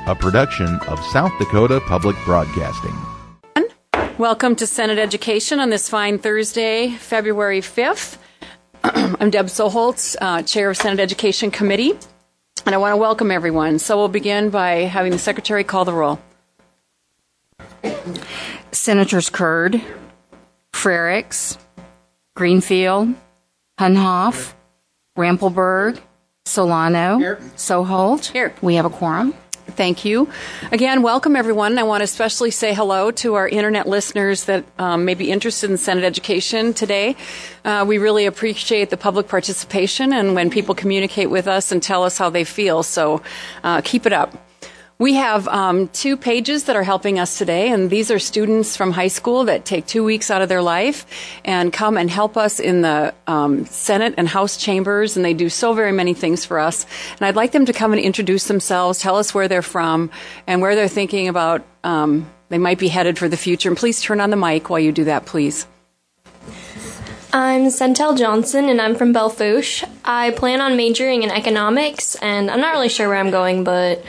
a production of South Dakota Public Broadcasting. Welcome to Senate Education on this fine Thursday, February 5th. I'm Deb Soholtz, Chair of Senate Education Committee, and I want to welcome everyone. So we'll begin by having the Secretary call the roll. Senators Curd, Frerichs, Greenfield, Hunhoff, Rampelberg, Solano, here. Soholt. Here. We have a quorum. Thank you. Again, welcome everyone. I want to especially say hello to our internet listeners that may be interested in Senate education today. We really appreciate the public participation and when people communicate with us and tell us how they feel. So keep it up. We have 2 pages that are helping us today, and these are students from high school that take 2 weeks out of their life and come and help us in the Senate and House chambers, and they do so very many things for us. And I'd like them to come and introduce themselves, tell us where they're from, and where they're thinking about they might be headed for the future. And please turn on the mic while you do that, please. I'm Centel Johnson, and I'm from Belle Fourche. I plan on majoring in economics, and I'm not really sure where I'm going, but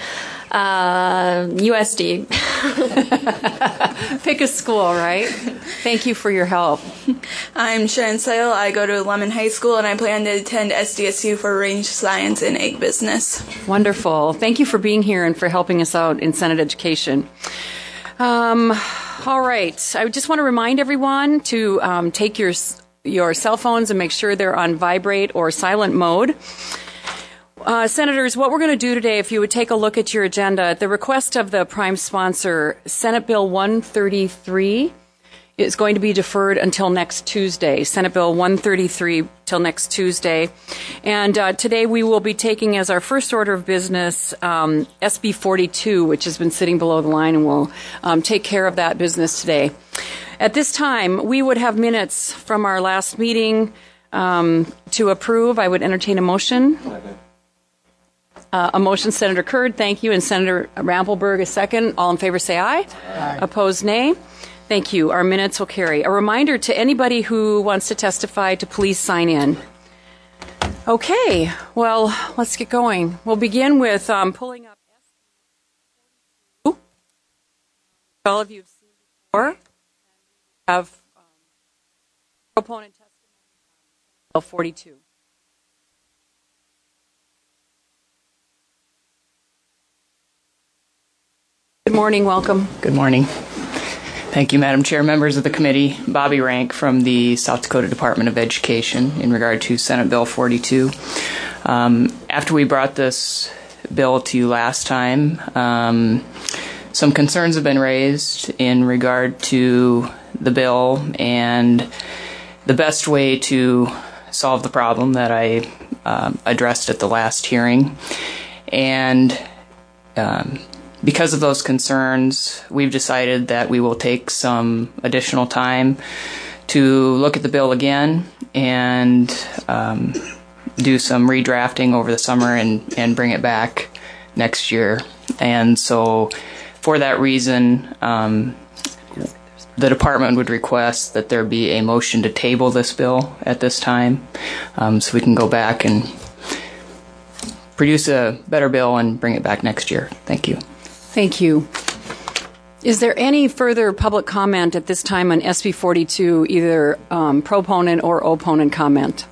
USD. Pick a school, right? Thank you for your help. I'm Sharon Sale. I go to Lemon High School, and I plan to attend SDSU for Range Science and Egg Business. Wonderful. Thank you for being here and for helping us out in Senate education. All right. I just want to remind everyone to take your cell phones and make sure they're on vibrate or silent mode. Senators, what we're going to do today, if you would take a look at your agenda, at the request of the prime sponsor, Senate Bill 133 is going to be deferred until next Tuesday. Senate Bill 133 till next Tuesday. And today we will be taking as our first order of business SB 42, which has been sitting below the line, and we'll take care of that business today. At this time, we would have minutes from our last meeting to approve. I would entertain a motion. A motion, Senator Curd, thank you, and Senator Rampelberg, a second. All in favor say aye. Aye. Opposed, nay. Thank you. Our minutes will carry. A reminder to anybody who wants to testify to please sign in. Okay, well, let's get going. We'll begin with pulling up SB 42. All of you have seen before. And we have proponent testimony on Bill 42. Good morning. Welcome. Good morning. Thank you, Madam Chair, members of the committee. Bobby Rank from the South Dakota Department of Education in regard to Senate Bill 42. After we brought this bill to you last time, some concerns have been raised in regard to the bill and the best way to solve the problem that I addressed at the last hearing. And because of those concerns, we've decided that we will take some additional time to look at the bill again and do some redrafting over the summer and bring it back next year. And so for that reason, the department would request that there be a motion to table this bill at this time so we can go back and produce a better bill and bring it back next year. Thank you. Thank you. Is there any further public comment at this time on SB 42, either proponent or opponent comment?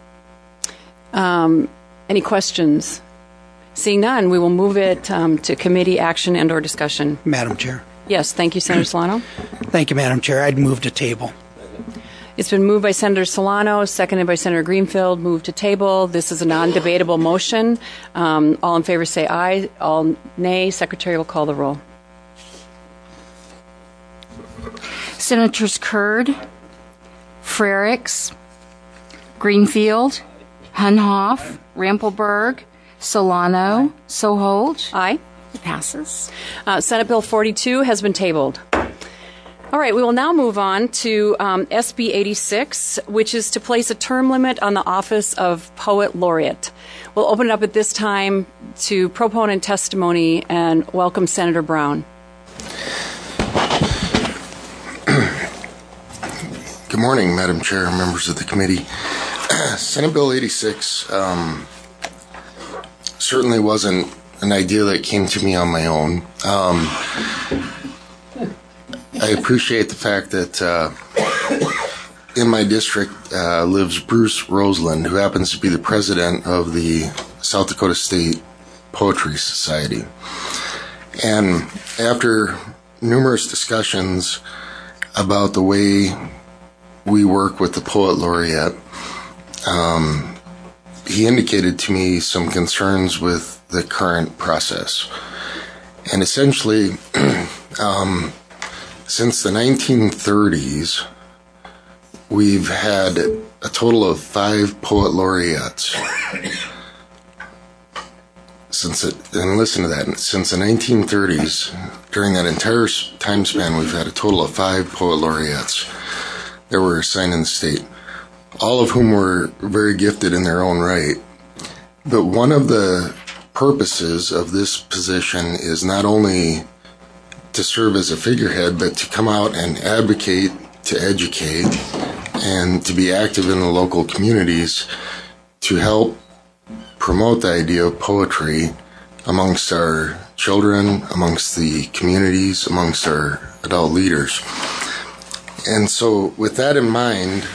Any questions? Seeing none, we will move it to committee action and or discussion. Madam Chair. Yes, thank you, Senator Solano. Thank you, Madam Chair. I'd move to table. It's been moved by Senator Solano, seconded by Senator Greenfield, moved to table. This is a non-debatable motion. All in favor say aye. All nay. Secretary will call the roll. Senators Curd, Frerichs, Greenfield, Hunhoff, Rampelberg, Solano, Soholt. Aye. It passes. Senate Bill 42 has been tabled. All right, we will now move on to SB 86, which is to place a term limit on the office of Poet Laureate. We'll open it up at this time to proponent testimony and welcome Senator Brown. Good morning, Madam Chair, members of the committee. Senate Bill 86 certainly wasn't an idea that came to me on my own. I appreciate the fact that in my district lives Bruce Roseland, who happens to be the president of the South Dakota State Poetry Society. And after numerous discussions about the way we work with the Poet Laureate, he indicated to me some concerns with the current process. And essentially, since the 1930s, we've had a total of 5 Poet Laureates. And listen to that, since the 1930s, during that entire time span, we've had a total of 5 Poet Laureates that were assigned in the state, all of whom were very gifted in their own right. But one of the purposes of this position is not only to serve as a figurehead, but to come out and advocate, to educate, and to be active in the local communities to help promote the idea of poetry amongst our children, amongst the communities, amongst our adult leaders. And so with that in mind,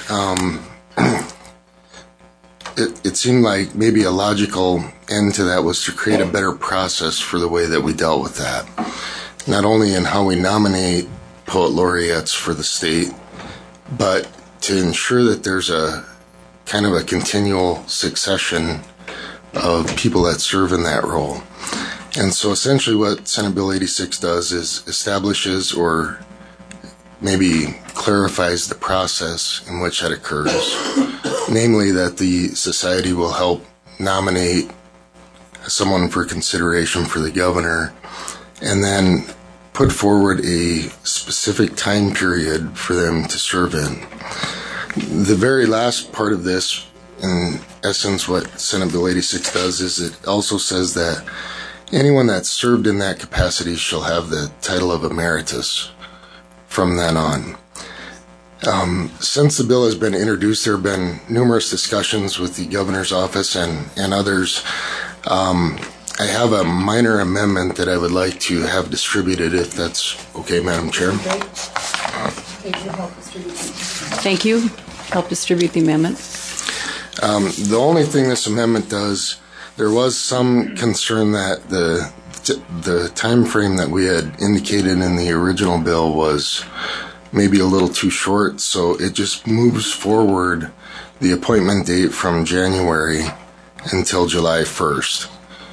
it seemed like maybe a logical end to that was to create a better process for the way that we dealt with that. Not only in how we nominate Poet Laureates for the state, but to ensure that there's a kind of a continual succession of people that serve in that role. And so essentially what Senate Bill 86 does is establishes or maybe clarifies the process in which that occurs. Namely, that the society will help nominate someone for consideration for the governor and then put forward a specific time period for them to serve in. The very last part of this, in essence, what Senate Bill 86 does is it also says that anyone that's served in that capacity shall have the title of emeritus from then on. Since the bill has been introduced, there have been numerous discussions with the governor's office and others. I have a minor amendment that I would like to have distributed, if that's okay, Madam Chair. Thank you. Help distribute the amendment. The only thing this amendment does, there was some concern that the time frame that we had indicated in the original bill was maybe a little too short, so it just moves forward the appointment date from January until July 1st.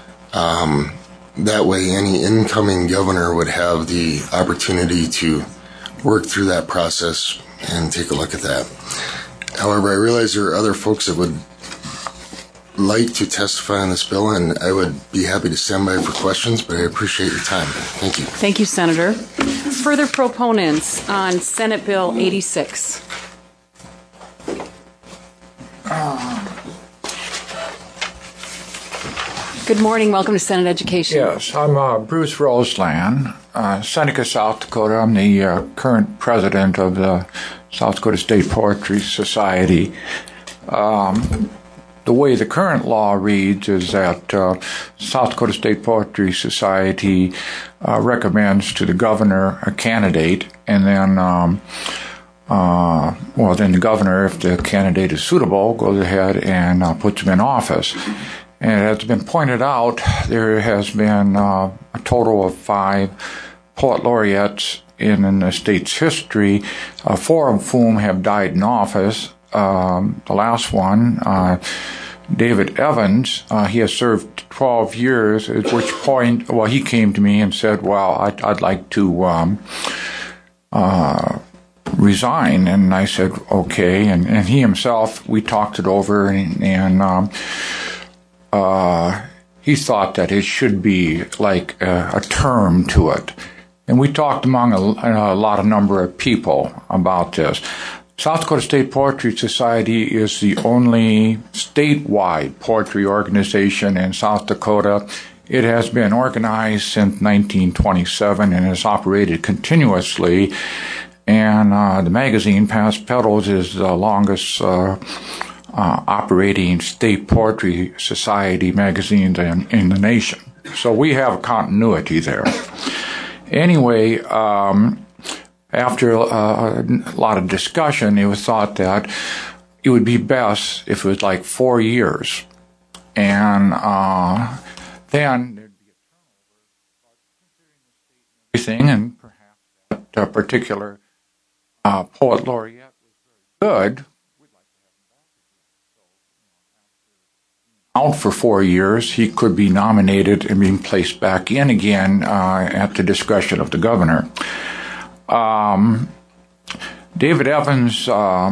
That way any incoming governor would have the opportunity to work through that process and take a look at that. However, I realize there are other folks that would like to testify on this bill, and I would be happy to stand by for questions, but I appreciate your time. Thank you. Thank you, Senator. Further proponents on Senate Bill 86? Good morning. Welcome to Senate Education. Yes, I'm Bruce Roseland, Seneca, South Dakota. I'm the current president of the South Dakota State Poetry Society. The way the current law reads is that South Dakota State Poetry Society recommends to the governor a candidate, and then then the governor, if the candidate is suitable, goes ahead and puts him in office. And as has been pointed out, there has been a total of 5 poet laureates in the state's history, 4 of whom have died in office. The last one, David Evans, he has served 12 years, at which point, he came to me and said, I'd like to resign. And I said, okay. And he himself, we talked it over, and he thought that it should be like a term to it. And we talked among a number of people about this. South Dakota State Poetry Society is the only statewide poetry organization in South Dakota. It has been organized since 1927 and has operated continuously. And the magazine, Past Petals, is the longest operating state poetry society magazine in the nation. So we have a continuity there. Anyway, after a lot of discussion, it was thought that it would be best if it was like 4 years. And then there'd be a turnover, but considering the state and everything, and perhaps that particular poet laureate was very good, we'd like to have him back again. So, after being out for 4 years, he could be nominated and being placed back in again at the discretion of the governor. David Evans,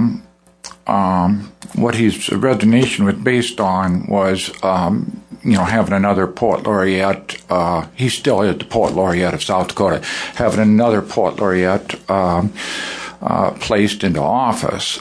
what his resignation was based on was, having another poet laureate. He still is the poet laureate of South Dakota. Having another poet laureate placed into office.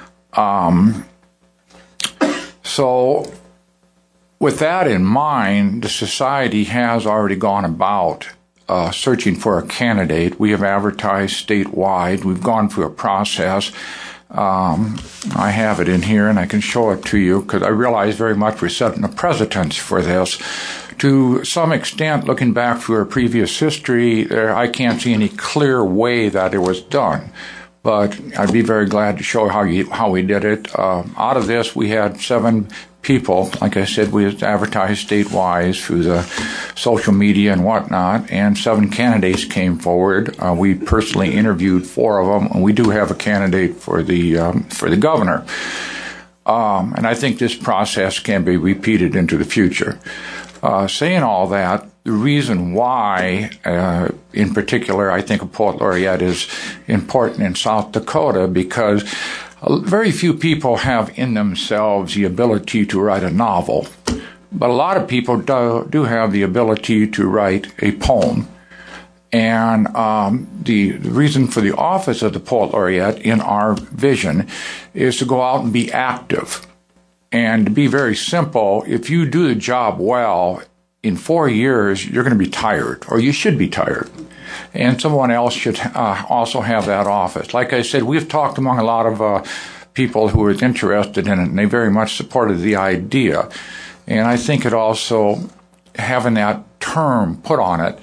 So, with that in mind, the society has already gone about searching for a candidate. We have advertised statewide. We've gone through a process. I have it in here, and I can show it to you because I realize very much we're setting a precedent for this. To some extent, looking back through our previous history, I can't see any clear way that it was done. But I'd be very glad to show how we did it. Out of this, we had 7 people. Like I said, we advertised statewide through the social media and whatnot, and 7 candidates came forward. We personally interviewed 4 of them, and we do have a candidate for the governor. And I think this process can be repeated into the future. Saying all that, the reason why, in particular, I think a poet laureate is important in South Dakota because very few people have in themselves the ability to write a novel, but a lot of people do have the ability to write a poem. And the reason for the office of the poet laureate in our vision is to go out and be active. And to be very simple, if you do the job well, in 4 years, you're going to be tired, or you should be tired. And someone else should also have that office. Like I said, we've talked among a lot of people who were interested in it, and they very much supported the idea. And I think it also, having that term put on it,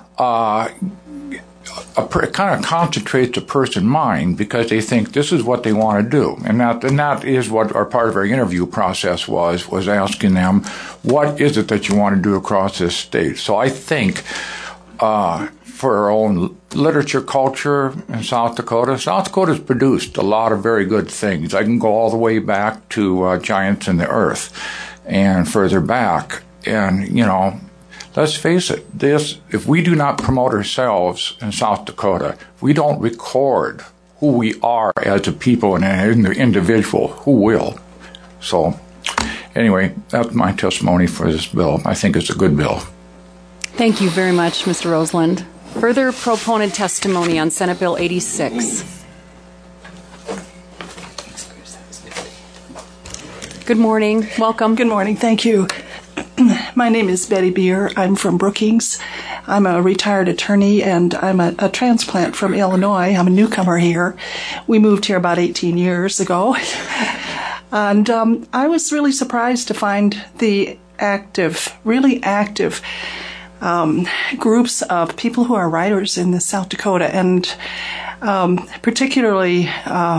it kind of concentrates a person's mind because they think this is what they want to do. And that is what our part of our interview process was asking them, what is it that you want to do across this state? So I think for our own literature culture in South Dakota's produced a lot of very good things. I can go all the way back to Giants in the Earth and further back. And, let's face it, if we do not promote ourselves in South Dakota, if we don't record who we are as a people and an individual, who will? So, anyway, that's my testimony for this bill. I think it's a good bill. Thank you very much, Mr. Roseland. Further proponent testimony on Senate Bill 86. Good morning. Welcome. Good morning. Thank you. My name is Betty Beer. I'm from Brookings. I'm a retired attorney, and I'm a transplant from Illinois. I'm a newcomer here. We moved here about 18 years ago. And I was really surprised to find the really active groups of people who are writers in South Dakota, and particularly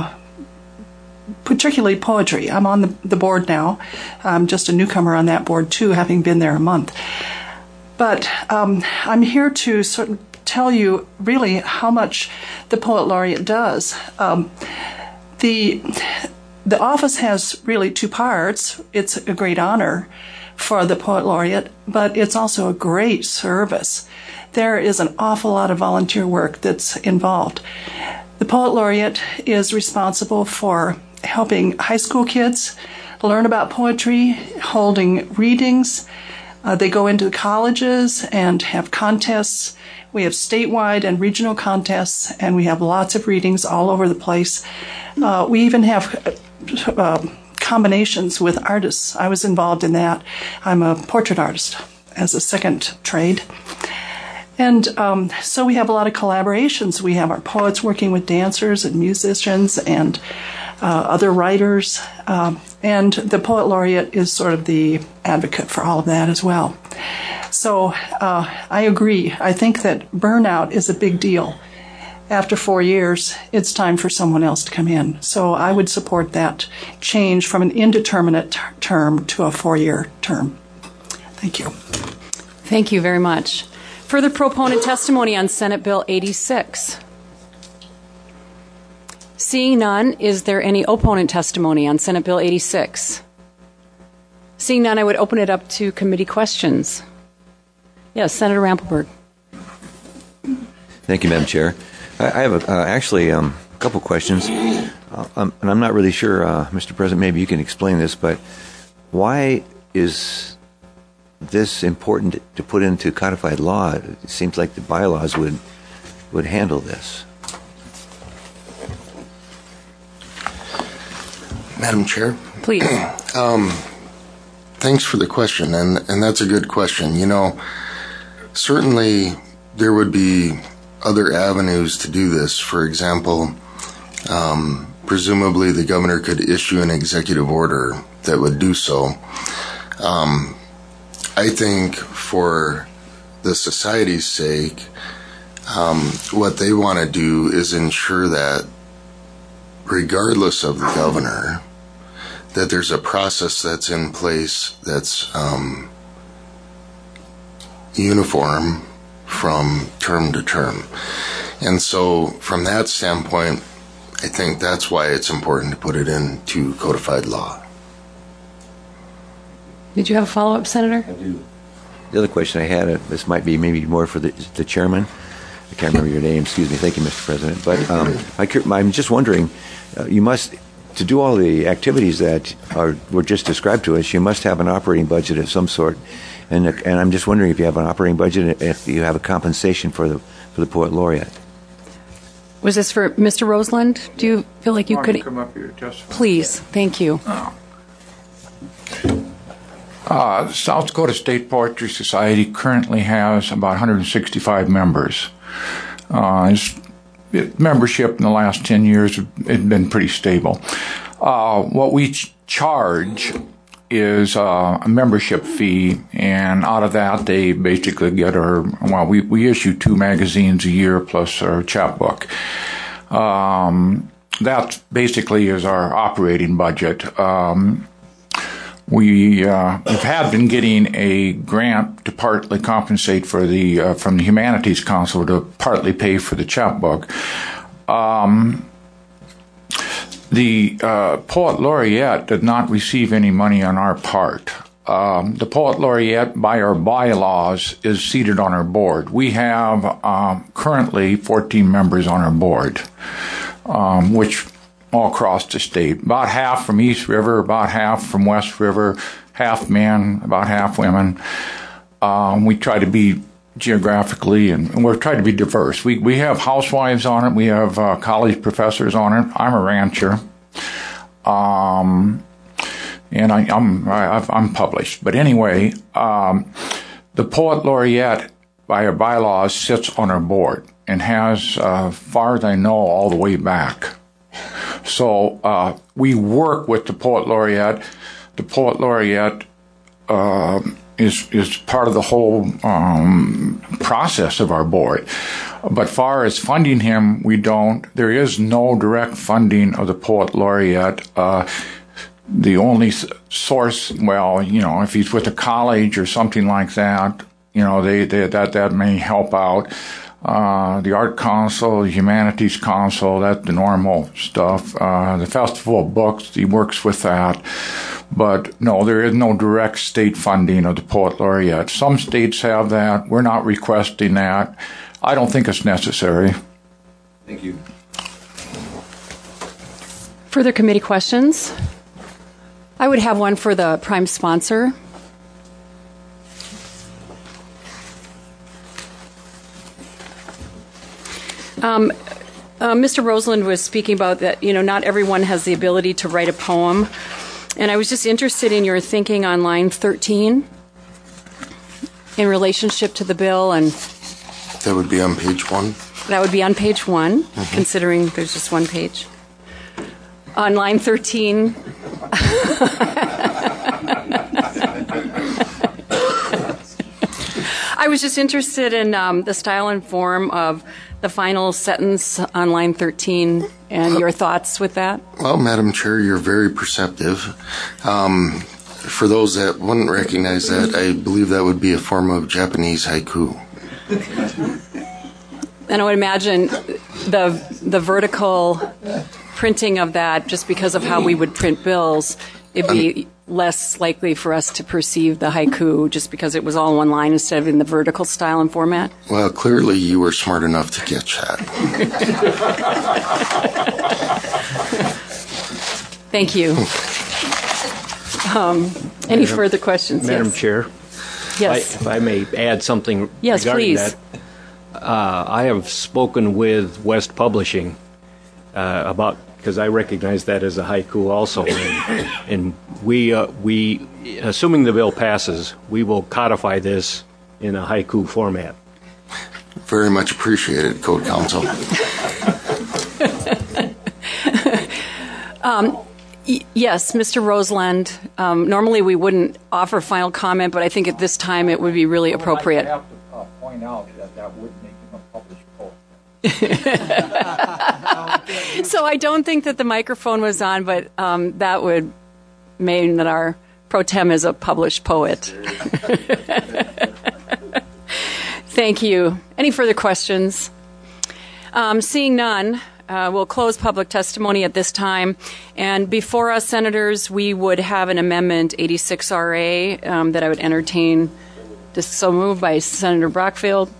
poetry. I'm on the board now. I'm just a newcomer on that board too, having been there a month. But I'm here to sort of tell you really how much the Poet Laureate does. The office has really 2 parts. It's a great honor for the Poet Laureate, but it's also a great service. There is an awful lot of volunteer work that's involved. The Poet Laureate is responsible for helping high school kids learn about poetry, holding readings. They go into colleges and have contests. We have statewide and regional contests, and we have lots of readings all over the place. We even have combinations with artists. I was involved in that. I'm a portrait artist as a second trade. And so we have a lot of collaborations. We have our poets working with dancers and musicians and other writers. And the Poet Laureate is sort of the advocate for all of that as well. So I agree. I think that burnout is a big deal. After 4 years, it's time for someone else to come in. So I would support that change from an indeterminate term to a 4-year term. Thank you. Thank you very much. Further proponent testimony on Senate Bill 86. Seeing none, is there any opponent testimony on Senate Bill 86? Seeing none, I would open it up to committee questions. Yes, Senator Rampelberg. Thank you, Madam Chair. I have actually a couple questions, and I'm not really sure, Mr. President, maybe you can explain this, but why is this important to put into codified law? It seems like the bylaws would handle this. Madam Chair? Please. Thanks for the question, and that's a good question. You know, certainly there would be other avenues to do this. For example, presumably the governor could issue an executive order that would do so. I think for the society's sake, what they want to do is ensure that regardless of the governor, that there's a process that's in place that's uniform from term to term. And so from that standpoint, I think that's why it's important to put it into codified law. Did you have a follow-up, Senator? I do. The other question I had, this might be maybe more for the chairman. I can't remember your name. Excuse me. Thank you, Mr. President. But I'm just wondering, you must, to do all the activities that were just described to us, you must have an operating budget of some sort. And I'm just wondering if you have an operating budget, if you have a compensation for the Poet Laureate. Was this for Mr. Roseland? Do you feel like you could come up here just please? Thank you. South Dakota State Poetry Society currently has about 165 members. Membership in the last 10 years has been pretty stable. What we charge is a membership fee, and out of that they basically get we issue 2 magazines a year plus our chapbook. That basically is our operating budget. We have been getting a grant to partly compensate for from the Humanities Council to partly pay for the chapbook. The Poet Laureate did not receive any money on our part. The Poet Laureate, by our bylaws, is seated on our board. We have currently 14 members on our board, which all across the state. About half from East River, about half from West River, half men, about half women. We try to be geographically, and we're trying to be diverse. We have housewives on it. We have college professors on it. I'm a rancher, and I'm published. But anyway, the Poet Laureate, by our bylaws, sits on our board and has, far as I know, all the way back. So we work with the Poet Laureate. The Poet Laureate is part of the whole process of our board. But far as funding him, we don't. There is no direct funding of the Poet Laureate. The only source, if he's with a college or something like that, that may help out. The Art Council, the Humanities Council, that's the normal stuff. The Festival of Books, he works with that. But no, there is no direct state funding of the Poet Laureate. Some states have that. We're not requesting that. I don't think it's necessary. Thank you. Further committee questions? I would have one for the prime sponsor. Mr. Roseland was speaking about that, not everyone has the ability to write a poem. And I was just interested in your thinking on line 13 in relationship to the bill. And that would be on page 1? That would be on page 1, considering there's just one page. On line 13. I was just interested in the style and form of the final sentence on line 13 and your thoughts with that. Well, Madam Chair, you're very perceptive. For those that wouldn't recognize that, I believe that would be a form of Japanese haiku. And I would imagine the vertical printing of that, just because of how we would print bills, it'd be less likely for us to perceive the haiku just because it was all in one line instead of in the vertical style and format. Well, clearly you were smart enough to catch that. Thank you. Any further questions? Madam Yes. Chair? Yes. If I may add something Yes, regarding please. that. I have spoken with West Publishing about, because I recognize that as a haiku also, and we, assuming the bill passes, we will codify this in a haiku format. Very much appreciated, Code Counsel. Yes, Mr. Roseland. Normally we wouldn't offer final comment, but I think at this time it would be really appropriate. I have to point out that would make him a published poet. So I don't think that the microphone was on, but that would mean that our pro tem is a published poet. Thank you. Any further questions? Seeing none, we'll close public testimony at this time. And before us, Senators, we would have an amendment 86RA that I would entertain. Just so moved by Senator Brockfield.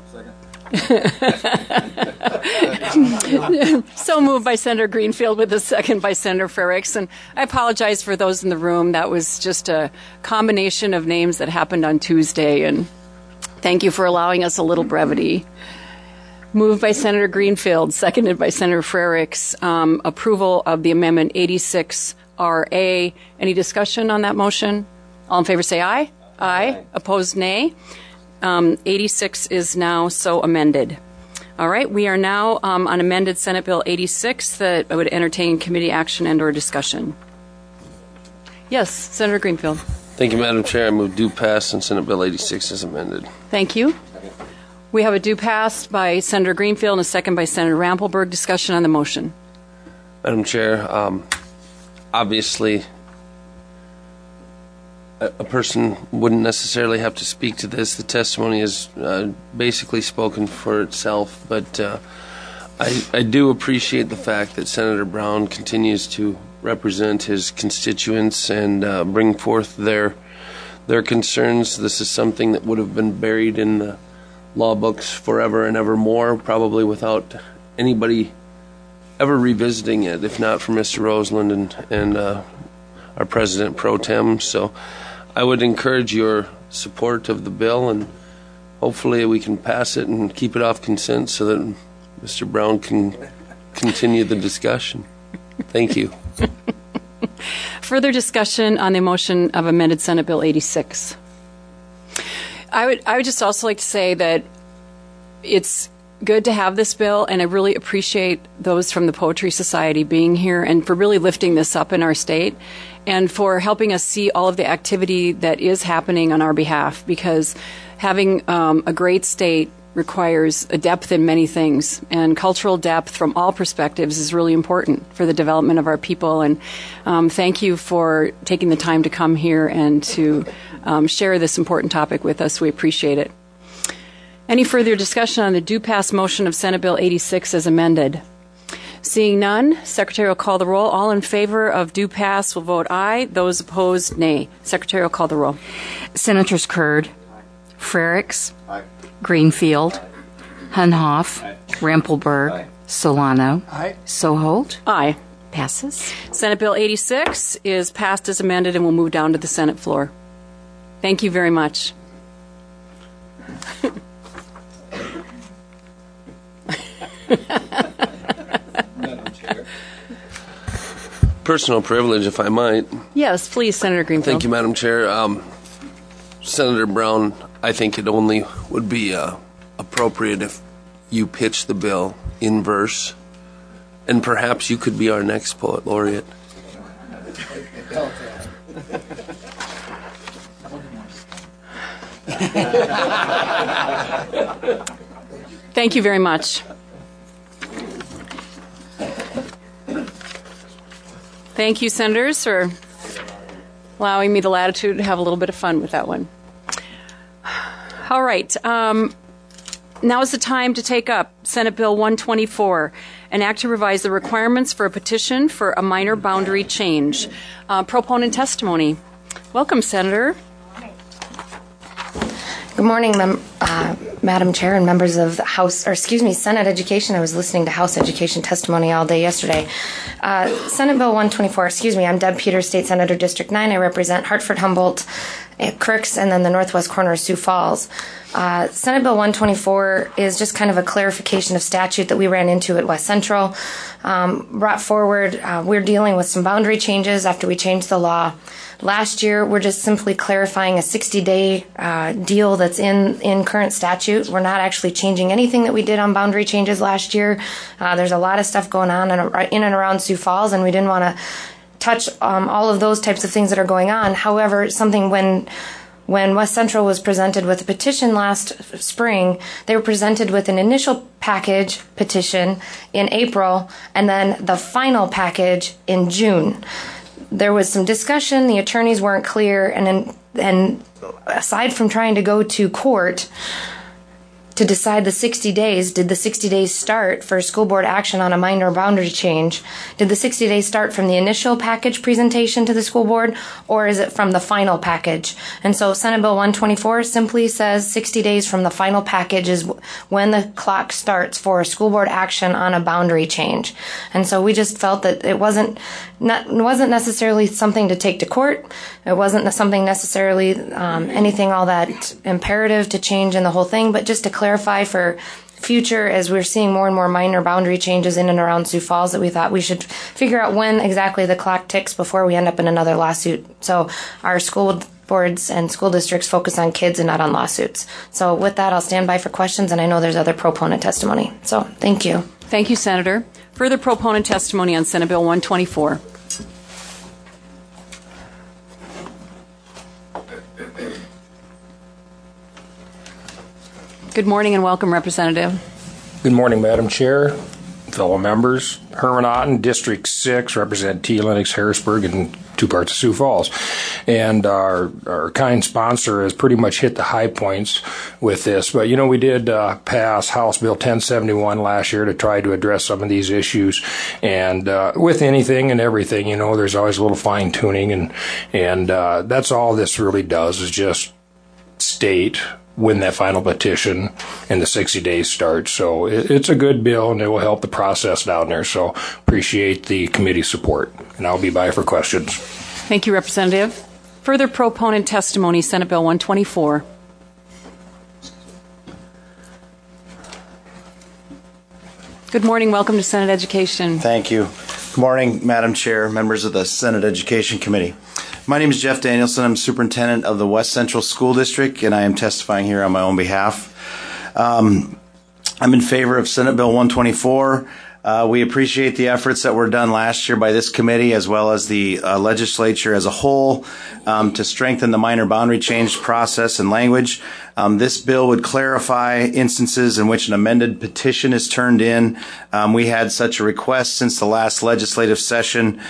So moved by Senator Greenfield with a second by Senator Frerichs. And I apologize for those in the room. That was just a combination of names that happened on Tuesday. And thank you for allowing us a little brevity. Moved by Senator Greenfield, seconded by Senator Frerichs. Approval of the amendment 86RA. Any discussion on that motion? All in favor say aye. Aye. Opposed, nay. 86 is now so amended. All right, we are now on amended Senate Bill 86 that I would entertain committee action and or discussion. Yes, Senator Greenfield. Thank you, Madam Chair. I move due pass and Senate Bill 86 is amended. Thank you. We have a due pass by Senator Greenfield and a second by Senator Rampelberg. Discussion on the motion. Madam Chair, obviously a person wouldn't necessarily have to speak to this. The testimony is basically spoken for itself, but I do appreciate the fact that Senator Brown continues to represent his constituents and bring forth their concerns. This is something that would have been buried in the law books forever and ever more, probably without anybody ever revisiting it, if not for Mr. Roseland and our President Pro Tem. So I would encourage your support of the bill, and hopefully we can pass it and keep it off consent so that Mr. Brown can continue the discussion. Thank you. Further discussion on the motion of amended Senate Bill 86. I would just also like to say that it's good to have this bill, and I really appreciate those from the Poetry Society being here and for really lifting this up in our state and for helping us see all of the activity that is happening on our behalf, because having a great state requires a depth in many things, and cultural depth from all perspectives is really important for the development of our people. And thank you for taking the time to come here and to share this important topic with us. We appreciate it. Any further discussion on the due pass motion of Senate Bill 86 as amended? Seeing none, Secretary will call the roll. All in favor of due pass will vote aye. Those opposed, nay. Secretary will call the roll. Senators Kurd, Frerichs, Greenfield, Hunhoff, Rampelberg, Solano, Soholt. Aye. Passes. Senate Bill 86 is passed as amended and will move down to the Senate floor. Thank you very much. Madam Chair. Personal privilege, if I might. Yes, please, Senator Greenfield. Thank you, Madam Chair. Senator Brown, I think it only would be appropriate if you pitch the bill in verse, and perhaps you could be our next poet laureate. Thank you very much. Thank you, Senators, for allowing me the latitude to have a little bit of fun with that one. All right. Now is the time to take up Senate Bill 124, an act to revise the requirements for a petition for a minor boundary change. Proponent testimony. Welcome, Senator. Good morning, Madam Chair and members of the Senate Education. I was listening to House Education testimony all day yesterday. Senate Bill 124, I'm Deb Peters, State Senator, District 9. I represent Hartford, Humboldt, Crooks, and then the northwest corner of Sioux Falls. Senate Bill 124 is just kind of a clarification of statute that we ran into at West Central. Brought forward, we're dealing with some boundary changes after we changed the law. Last year, we're just simply clarifying a 60-day deal that's in current statute. We're not actually changing anything that we did on boundary changes last year. There's a lot of stuff going on in and around Sioux Falls, and we didn't want to touch all of those types of things that are going on. However, when West Central was presented with a petition last spring, they were presented with an initial package petition in April and then the final package in June. There was some discussion, the attorneys weren't clear, and aside from trying to go to court to decide the 60 days, did the 60 days start for school board action on a minor boundary change? Did the 60 days start from the initial package presentation to the school board, or is it from the final package? And so Senate Bill 124 simply says 60 days from the final package is when the clock starts for school board action on a boundary change. And so we just felt that it wasn't necessarily something to take to court. It wasn't something necessarily anything all that imperative to change in the whole thing, but just to clarify for future, as we're seeing more and more minor boundary changes in and around Sioux Falls, that we thought we should figure out when exactly the clock ticks before we end up in another lawsuit. So our school boards and school districts focus on kids and not on lawsuits. So with that, I'll stand by for questions, and I know there's other proponent testimony. So thank you. Thank you, Senator. Further proponent testimony on Senate Bill 124. Good morning and welcome, Representative. Good morning, Madam Chair, fellow members. Herman Otten, District 6, represent T. Lennox, Harrisburg, and two parts of Sioux Falls. And our kind sponsor has pretty much hit the high points with this. But, we did pass House Bill 1071 last year to try to address some of these issues. And with anything and everything, there's always a little fine-tuning. And that's all this really does, is just state when that final petition and the 60 days start. So it's a good bill, and it will help the process down there. So appreciate the committee support, and I'll be by for questions. Thank you, Representative. Further proponent testimony, Senate Bill 124. Good morning. Welcome to Senate Education. Thank you. Good morning, Madam Chair, members of the Senate Education Committee. My name is Jeff Danielson. I'm superintendent of the West Central School District, and I am testifying here on my own behalf. I'm in favor of Senate Bill 124. We appreciate the efforts that were done last year by this committee as well as the legislature as a whole to strengthen the minor boundary change process and language. This bill would clarify instances in which an amended petition is turned in. We had such a request since the last legislative session.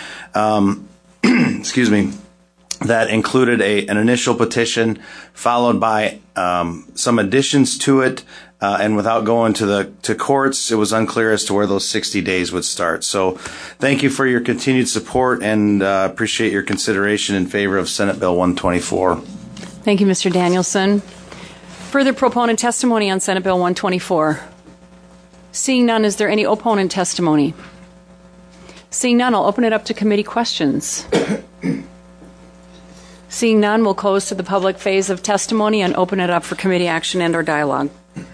That included an initial petition followed by some additions to it, and without going to courts, it was unclear as to where those 60 days would start. So thank you for your continued support, and appreciate your consideration in favor of Senate Bill 124. Thank you, Mr. Danielson. Further proponent testimony on Senate Bill 124. Seeing none, is there any opponent testimony? Seeing none, I'll open it up to committee questions. Seeing none, we'll close to the public phase of testimony and open it up for committee action and/or dialogue.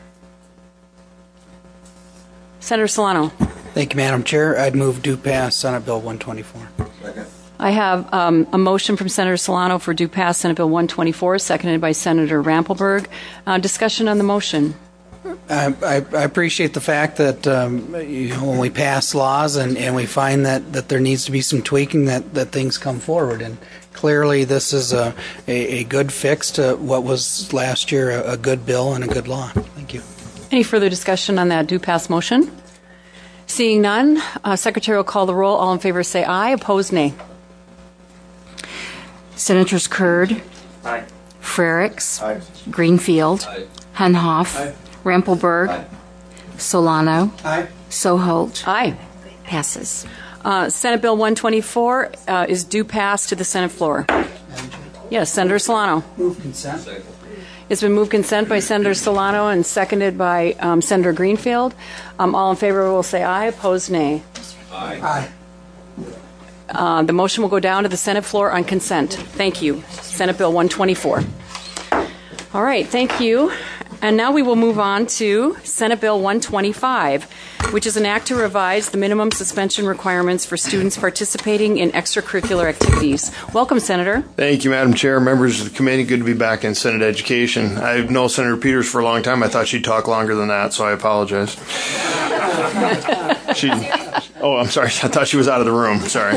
Senator Solano. Thank you, Madam Chair. I'd move due pass Senate Bill 124. Second. I have a motion from Senator Solano for due pass Senate Bill 124, seconded by Senator Rampelberg. Discussion on the motion. I appreciate the fact that when we pass laws and we find that there needs to be some tweaking, that things come forward. Clearly, this is a good fix to what was last year a good bill and a good law. Thank you. Any further discussion on that do-pass motion? Seeing none, Secretary will call the roll. All in favor say aye. Opposed, nay. Senators Kurd, Aye. Frericks, Aye. Greenfield, Aye. Hunhoff, Aye. Rampelberg, Aye. Solano, Aye. Soholt. Aye. Passes. Senate Bill 124 is due pass to the Senate floor. Yes, Senator Solano. Move consent. It's been moved consent by Senator Solano and seconded by Senator Greenfield. All in favor will say aye. Opposed, nay. Aye. The motion will go down to the Senate floor on consent. Thank you. Senate Bill 124. All right, thank you. And now we will move on to Senate Bill 125, which is an act to revise the minimum suspension requirements for students participating in extracurricular activities. Welcome, Senator. Thank you, Madam Chair, members of the committee. Good to be back in Senate Education. I've known Senator Peters for a long time. I thought she'd talk longer than that, so I apologize. I'm sorry. I thought she was out of the room. Sorry.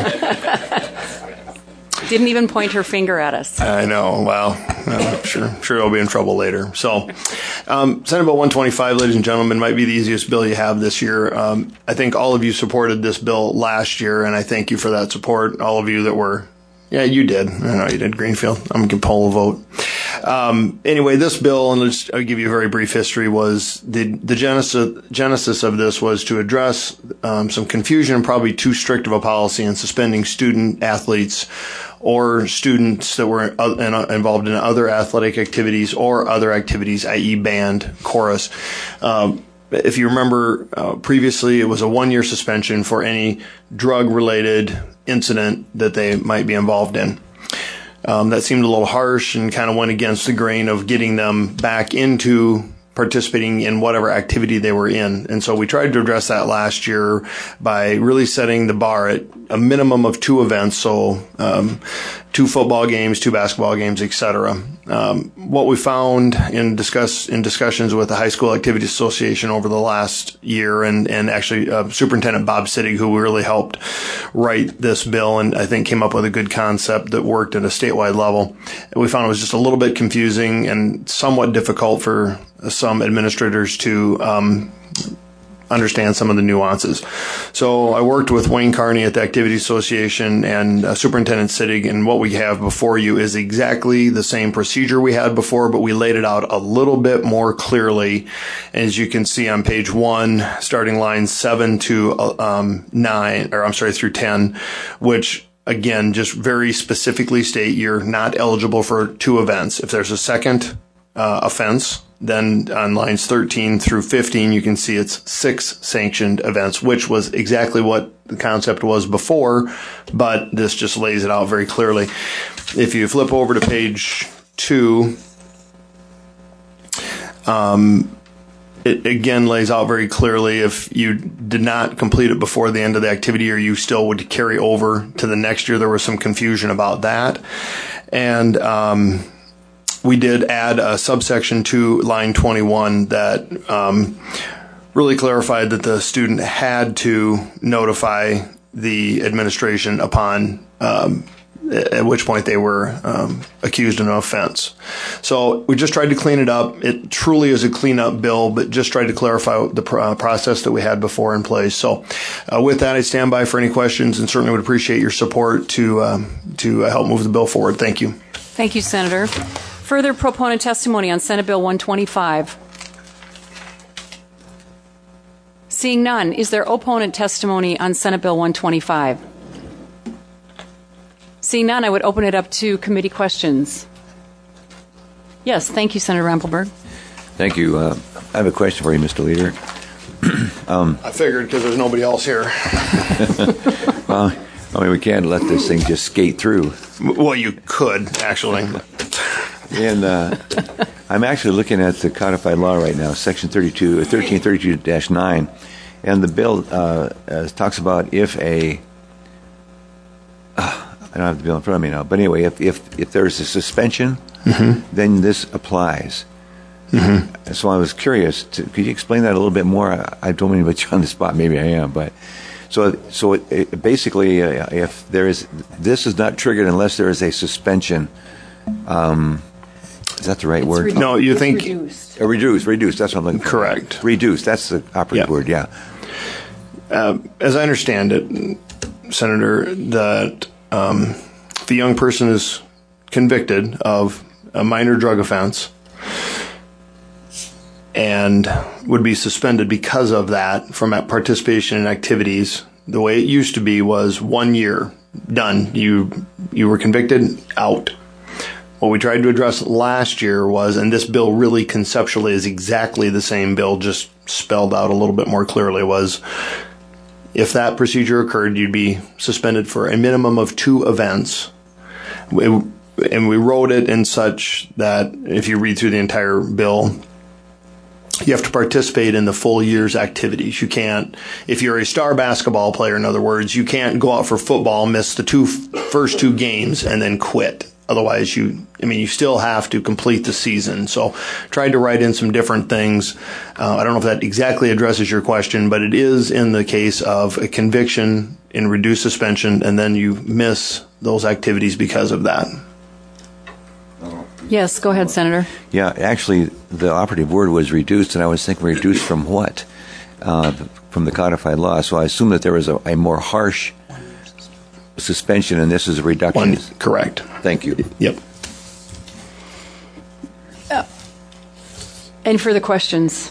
Didn't even point her finger at us. I know. Well, I'm sure I'll be in trouble later. So, Senate Bill 125, ladies and gentlemen, might be the easiest bill you have this year. I think all of you supported this bill last year, and I thank you for that support. All of you that were, yeah, you did. I know you did, Greenfield. I'm going to poll a vote. Anyway, this bill, and I'll give you a very brief history, was the genesis of this was to address some confusion and probably too strict of a policy in suspending student athletes or students that were involved in other athletic activities or other activities, i.e. band, chorus. If you remember, previously it was a 1-year suspension for any drug-related incident that they might be involved in. That seemed a little harsh and kind of went against the grain of getting them back into participating in whatever activity they were in. And so we tried to address that last year by really setting the bar at a minimum of 2 events, so 2 football games, 2 basketball games, etc. What we found in discussions with the High School Activity Association over the last year, and actually Superintendent Bob Sittig, who really helped write this bill and I think came up with a good concept that worked at a statewide level, we found it was just a little bit confusing and somewhat difficult for some administrators to understand some of the nuances. So I worked with Wayne Carney at the Activity Association and Superintendent Sittig, and what we have before you is exactly the same procedure we had before, but we laid it out a little bit more clearly. As you can see on page 1, starting lines 7 to through 10, which again just very specifically state you're not eligible for 2 events. If there's a second offense, then on lines 13 through 15, you can see it's 6 sanctioned events, which was exactly what the concept was before, but this just lays it out very clearly. If you flip over to page 2, it again lays out very clearly if you did not complete it before the end of the activity or you still would carry over to the next year. There was some confusion about that. And we did add a subsection to line 21 that really clarified that the student had to notify the administration upon at which point they were accused of an offense. So we just tried to clean it up. It truly is a cleanup bill, but just tried to clarify the process that we had before in place. So with that, I stand by for any questions and certainly would appreciate your support to help move the bill forward. Thank you. Thank you, Senator. Further proponent testimony on Senate Bill 125. Seeing none, is there opponent testimony on Senate Bill 125? Seeing none, I would open it up to committee questions. Yes, thank you, Senator Rampelberg. Thank you. I have a question for you, Mr. Leader. I figured because there's nobody else here. Well, I mean, we can't let this thing just skate through. Well, you could, actually. And I'm actually looking at the codified law right now, Section 1332-9, and the bill talks about if a I don't have the bill in front of me now, but anyway, if there's a suspension, then this applies. So I was curious, could you explain that a little bit more? I don't mean to put you on the spot, maybe I am, but So it basically, if this is not triggered unless there is a suspension. Is that the right word? No, you think reduced. Reduced. That's what I'm looking for. Correct. Reduced. That's the operative word. Yeah. As I understand it, Senator, that if a young person is convicted of a minor drug offense and would be suspended because of that from participation in activities, the way it used to be was 1 year, done. You were convicted, out. What we tried to address last year was, and this bill really conceptually is exactly the same bill, just spelled out a little bit more clearly, was if that procedure occurred, you'd be suspended for a minimum of 2 events. And we wrote it in such that if you read through the entire bill, you have to participate in the full year's activities. You can't, if you're a star basketball player, in other words, you can't go out for football, miss the first 2 games, and then quit. Otherwise, you still have to complete the season. So tried to write in some different things. I don't know if that exactly addresses your question, but it is in the case of a conviction in reduced suspension, and then you miss those activities because of that. Yes, go ahead, Senator. Yeah, actually, the operative word was reduced, and I was thinking reduced from what? From the codified law. So I assume that there was a more harsh suspension, and this is a reduction. Correct. Thank you. Yep. Any further questions?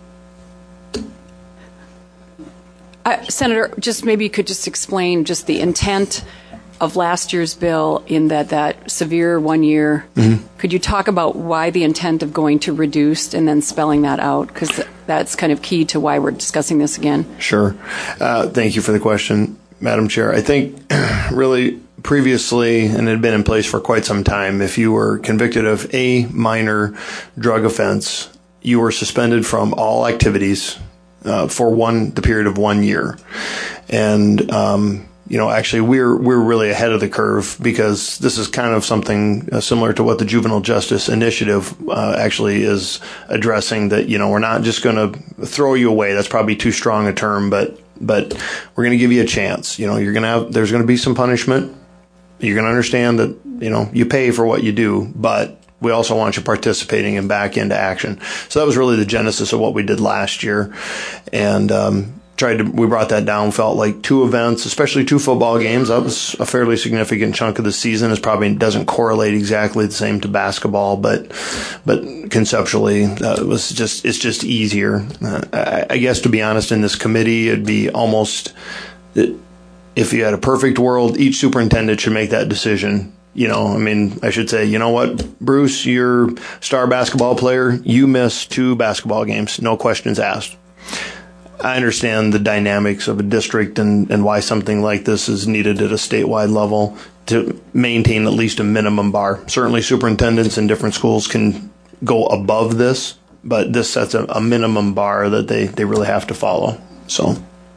Senator, just maybe you could just explain just the intent of last year's bill in that severe 1 year. Mm-hmm. Could you talk about why the intent of going to reduced and then spelling that out? Because that's kind of key to why we're discussing this again. Sure. Thank you for the question, Madam Chair. I think really previously, and it had been in place for quite some time, if you were convicted of a minor drug offense, you were suspended from all activities for the period of 1 year. And actually, we're really ahead of the curve because this is kind of something similar to what the Juvenile Justice Initiative actually is addressing. That we're not just going to throw you away. That's probably too strong a term, but we're going to give you a chance. There's going to be some punishment. You're going to understand that you pay for what you do, but we also want you participating and back into action. So that was really the genesis of what we did last year, and we brought that down. Felt like 2 events, especially 2 football games. That was a fairly significant chunk of the season. It probably doesn't correlate exactly the same to basketball, but conceptually, it's just easier. I guess, to be honest, in this committee, it'd be almost, if you had a perfect world, each superintendent should make that decision. I should say, you know what, Bruce, you're a star basketball player. You miss 2 basketball games, no questions asked. I understand the dynamics of a district and why something like this is needed at a statewide level to maintain at least a minimum bar. Certainly superintendents in different schools can go above this, but this sets a minimum bar that they really have to follow. So.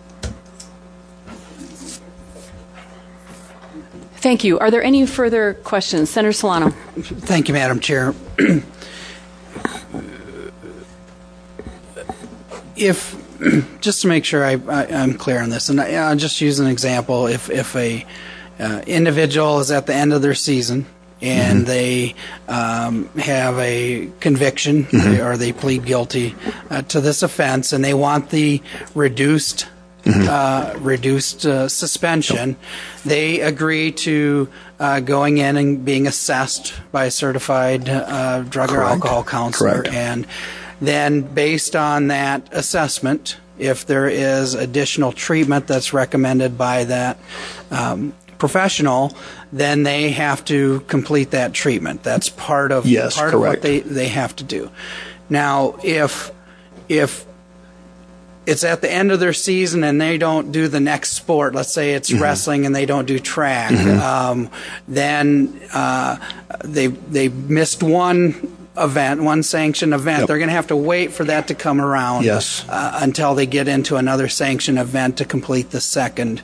Thank you. Are there any further questions? Senator Solano. Thank you, Madam Chair. Just to make sure I'm clear on this, and I'll just use an example. If a individual is at the end of their season and they have a conviction or they plead guilty to this offense and they want the reduced suspension, they agree to going in and being assessed by a certified drug or alcohol counselor. Correct. And then based on that assessment, if there is additional treatment that's recommended by that professional, then they have to complete that treatment. That's part of what they have to do. Now, if it's at the end of their season and they don't do the next sport, let's say it's wrestling and they don't do track, then they missed one sanctioned event. They're going to have to wait for that to come around until they get into another sanctioned event to complete the second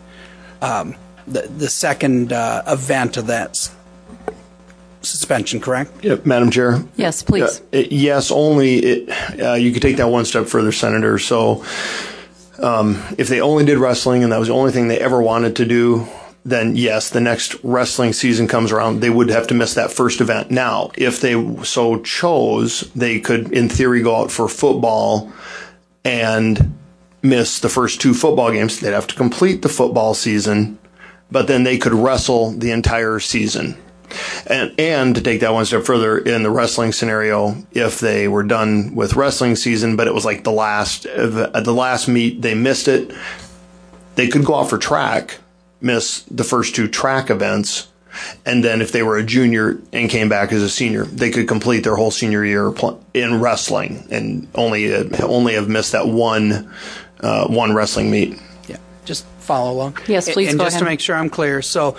event of that suspension, correct? Yep, Madam Chair. Yes, please. Yes, only you could take that one step further, Senator. So If they only did wrestling and that was the only thing they ever wanted to do, then yes, the next wrestling season comes around, they would have to miss that first event. Now, if they so chose, they could, in theory, go out for football and miss the first 2 football games. They'd have to complete the football season, but then they could wrestle the entire season. And to take that one step further, in the wrestling scenario, if they were done with wrestling season, but it was like the last meet, they missed it, they could go out for track, miss the first 2 track events, and then if they were a junior and came back as a senior, they could complete their whole senior year in wrestling and only have missed that one wrestling meet. Yeah, just follow along. Yes, please. And go just ahead. to make sure I'm clear, so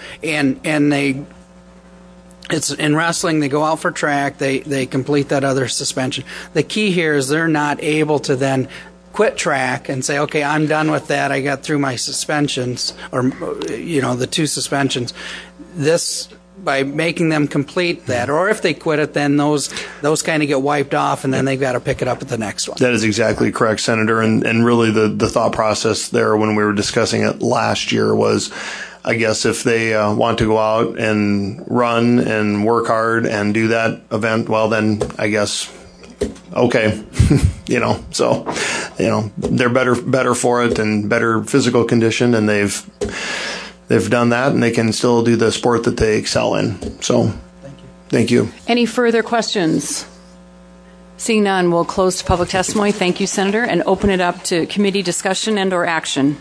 it's in wrestling. They go out for track. They complete that other suspension. The key here is they're not able to then quit track and say, okay, I'm done with that. I got through my suspensions, or the 2 suspensions. This, by making them complete that, or if they quit it, then those kind of get wiped off, and then they've got to pick it up at the next one. That is exactly correct, Senator. And really the thought process there when we were discussing it last year was, I guess if they want to go out and run and work hard and do that event, well, then I guess, okay, so, they're better for it and better physical condition, and they've done that, and they can still do the sport that they excel in. So, thank you. Any further questions? Seeing none, we'll close to public testimony. Thank you, Senator, and open it up to committee discussion and or action.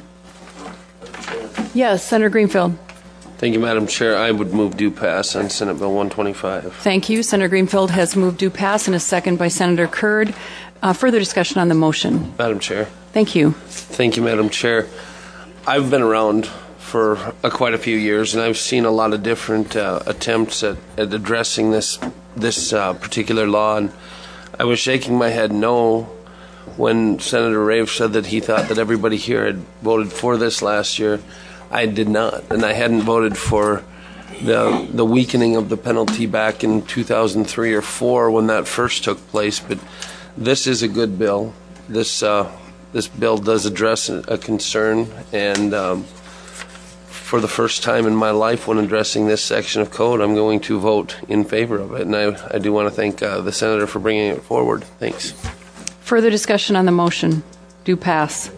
Yes, Senator Greenfield. Thank you, Madam Chair. I would move due pass on Senate Bill 125. Thank you. Senator Greenfield has moved due pass, and a second by Senator Curd. Further discussion on the motion. Madam Chair. Thank you. Thank you, Madam Chair. I've been around for quite a few years, and I've seen a lot of different attempts at addressing this particular law, and I was shaking my head no when Senator Rave said that he thought that everybody here had voted for this last year. I did not, and I hadn't voted for the weakening of the penalty back in 2003 or 4 when that first took place. But this is a good bill. This bill does address a concern, and for the first time in my life when addressing this section of code, I'm going to vote in favor of it. And I do want to thank the Senator for bringing it forward. Thanks. Further discussion on the motion. Do pass.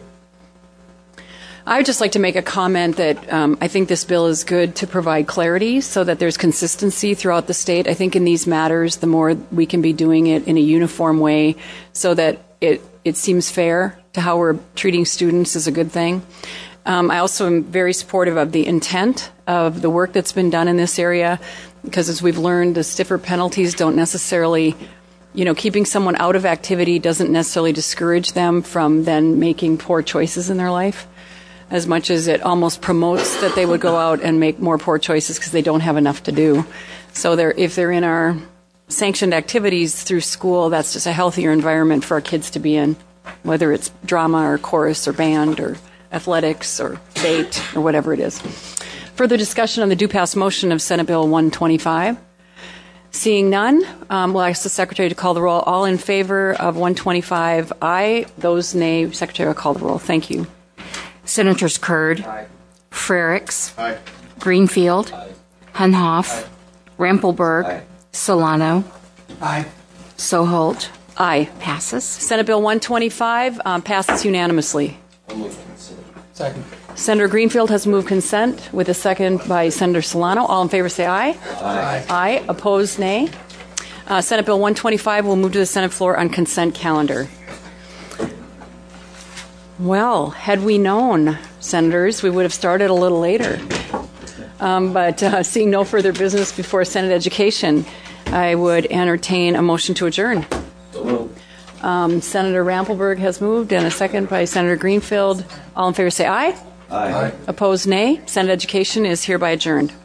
I would just like to make a comment that I think this bill is good to provide clarity so that there's consistency throughout the state. I think in these matters, the more we can be doing it in a uniform way so that it seems fair to how we're treating students is a good thing. I also am very supportive of the intent of the work that's been done in this area because, as we've learned, the stiffer penalties don't necessarily, keeping someone out of activity doesn't necessarily discourage them from then making poor choices in their life, as much as it almost promotes that they would go out and make more poor choices because they don't have enough to do. So if they're in our sanctioned activities through school, that's just a healthier environment for our kids to be in, whether it's drama or chorus or band or athletics or debate or whatever it is. Further discussion on the due pass motion of Senate Bill 125. Seeing none, we'll ask the Secretary to call the roll. All in favor of 125, aye. Those nay, Secretary will call the roll. Thank you. Senators Curd, Frericks, Greenfield, Hunhoff, Rampelberg, Solano, Soholt. Aye. Passes. Senate Bill 125 passes unanimously. Second. Senator Greenfield has moved consent with a second by Senator Solano. All in favor say aye. Aye. Aye. Opposed, nay. Senate Bill 125 will move to the Senate floor on consent calendar. Well, had we known, Senators, we would have started a little later. But seeing no further business before Senate Education, I would entertain a motion to adjourn. Senator Rampelberg has moved, and a second by Senator Greenfield. All in favor say aye. Aye. Opposed, nay. Senate Education is hereby adjourned.